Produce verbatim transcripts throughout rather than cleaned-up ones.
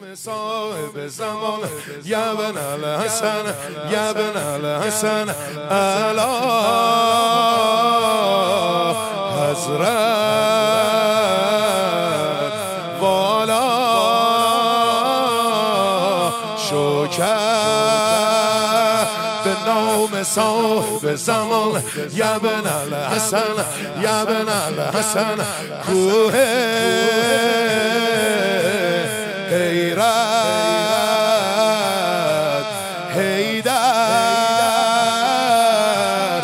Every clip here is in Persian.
صاحب زمان یا بن الحسن یا بن الحسن الا حضرت والا شوکر به نام صاحب زمان یا بن الحسن یا بن الحسن کوه غیرت حیدر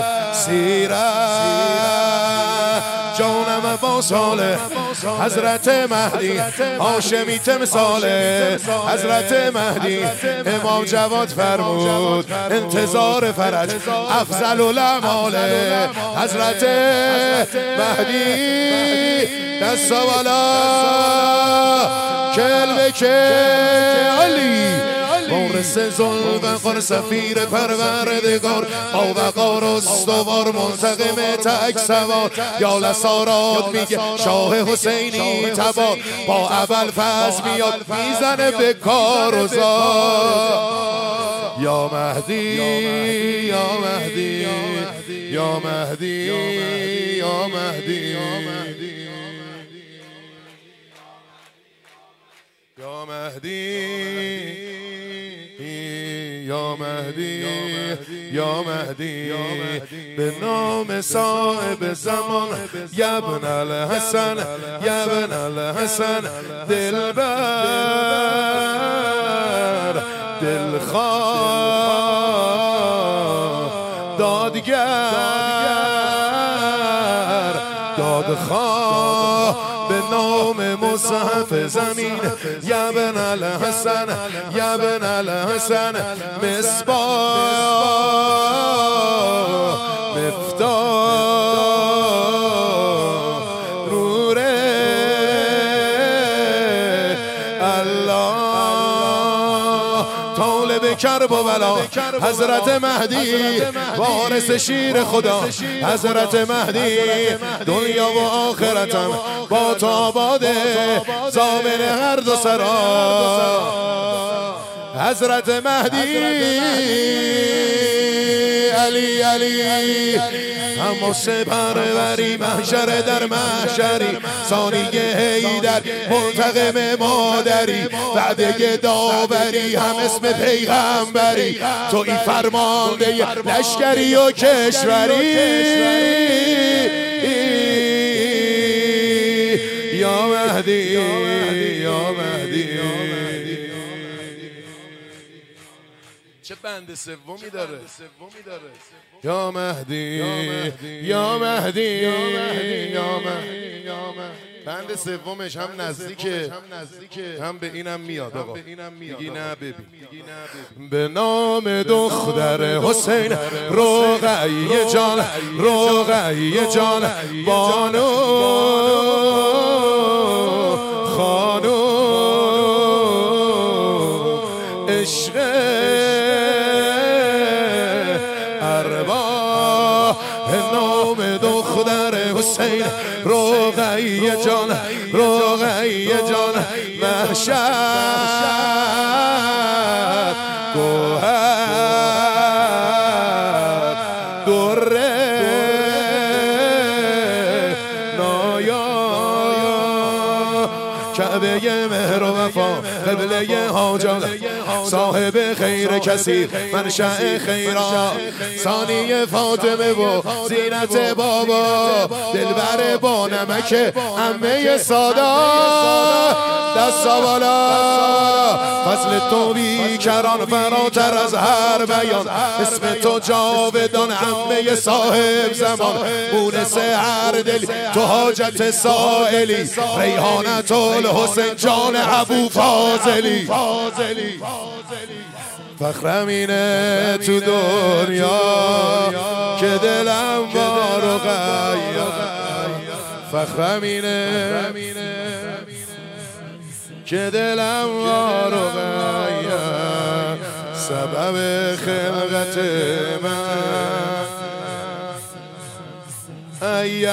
سیرت جانم با صالح حضرت مهدی هاشمی تمثاله حضرت مهدی امام جواد فرمود انتظار فرج افضل الاماله حضرت مهدی دست بالا کلبه که علی مورس ذوالفقار سفیر پروردگار با وقار استوار منتقم تک سوار یا لسارات میگه شاه حسینی تبار با اول فز میاد میزنه به کار و زار یا مهدی یا مهدی یا مهدی یا مهدی یا مهدی یا مهدی یا مهدی به نام صاحب زمان یا بن الحسن یا بن الحسن دلبر دلخواه دادگر دادخواه به نام مصحف زمین یا بن الحسن یا بن الحسن مصباح مفتاح نور الله طالب کرب و بلا حضرت مهدی وارث شیر خدا حضرت مهدی دنیا و آخرتم با تو آباده ضامن هر دو سرا حضرت مهدی علی علی اما سپروری محشر در محشری ثانیه حیدر منتقم مادری بعد داوری هم اسم پیغمبری تو این فرمانده لشکری و کشوری یا مهدی یا مهدی چه بند سومی داره یا مهدی یا مهدی یا مهدی بند سومش هم نزدیکه هم به اینم میاد آقا میگی نه ببین به نام دختر حسین رقیه جان رقیه جان بانو خانو عشق اربا نام دختر حسین رقیه جان رقیه جان محشر گوهر دره نایا کعبه مهر و وفا قبله حاجات صاحب خیر کثیر منشأ خیرات ثانی فاطمه و زینت بابا دلبر با نمک عمه سادات دستا بالا فضل تو بیکران فراتر از هر بیان اسم تو جاودان عمه صاحب زمان مونس هر دلی تو حاجت سائلی ریحانت الحسین جان ابو فاضلی فخرم اینه تو دنیا که دلم با رقیه فخرم اینه که دلم با رقیه سبب خلقت من ایا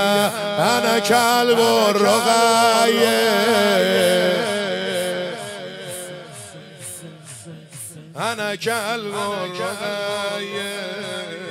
انا کلب الرقیه أنا كالغرية